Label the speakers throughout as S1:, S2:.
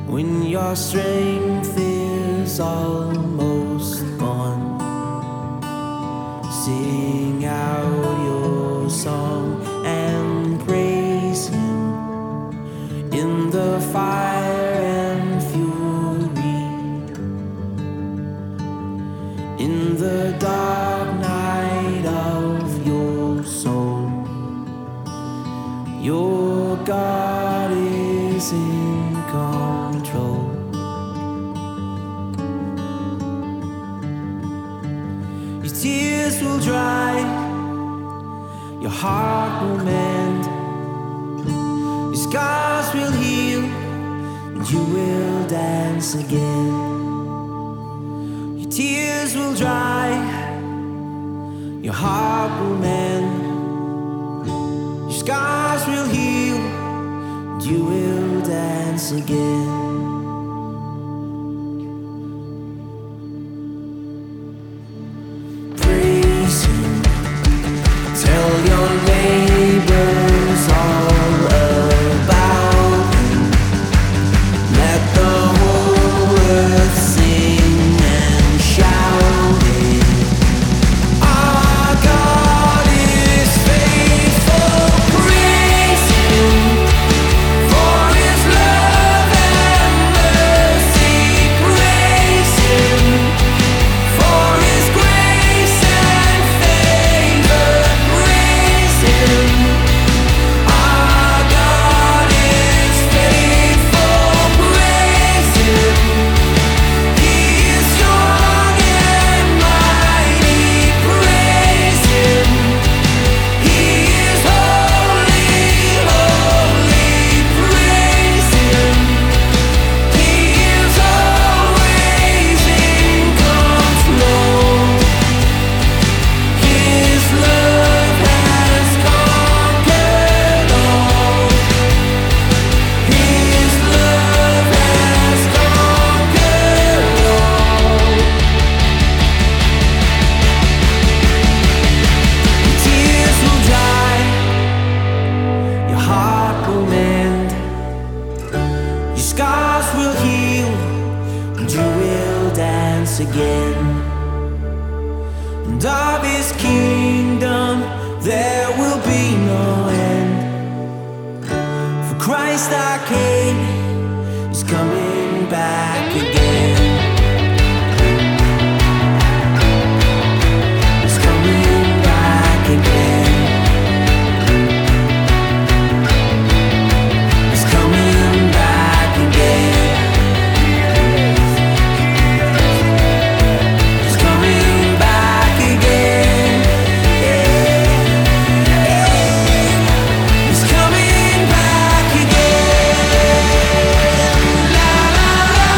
S1: when your strength is almost gone. Sing out your song and praise Him in the fire and fury, in the dark night of your soul. Your God is in control. Your tears will dry, your heart will mend, your scars will heal, and you will dance again. Your tears will dry, your heart will mend, your scars will heal, and you will dance again. Praise Him, tell your neighbors all about Him. Let the whole earth sing and shout it. Our God is faithful. Praise Him for His love and mercy. Praise Him for His grace and favor. Praise Him. Our God is faithful. Praise Him. He is strong and mighty. Praise Him. He is holy, holy. Praise Him. He is always in control. His love has conquered all. His love has conquered all. Your tears will dry, your heart will mend, your scars will heal, and you will dance again. And of His kingdom there will be no end. For Christ our King is coming back again. He's coming back again. He's coming back again. He's coming back again. He's coming back again. La la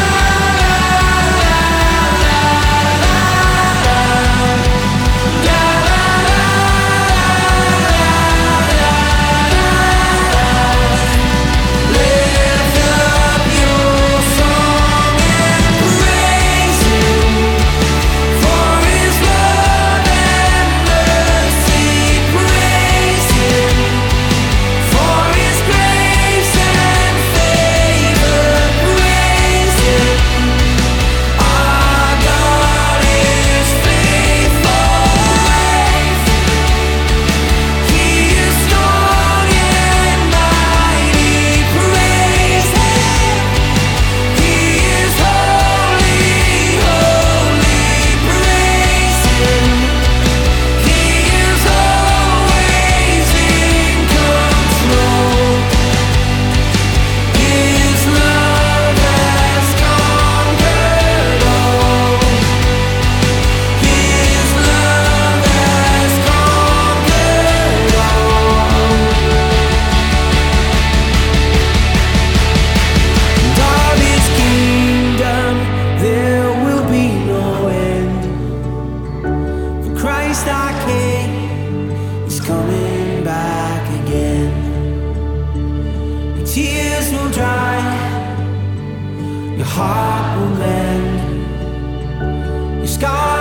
S1: lift up your song and praise Him for His love and mercy. Praise Him for His grace and favor. Praise Him. Our God is faithful. He is strong and mighty. Praise Him. He is holy, holy. Praise Him. He is always in control. His love has conquered all. His love has conquered all. And of His kingdom there will be no end. For Christ our King is coming back again. Your tears will dry, your heart will mend, your scars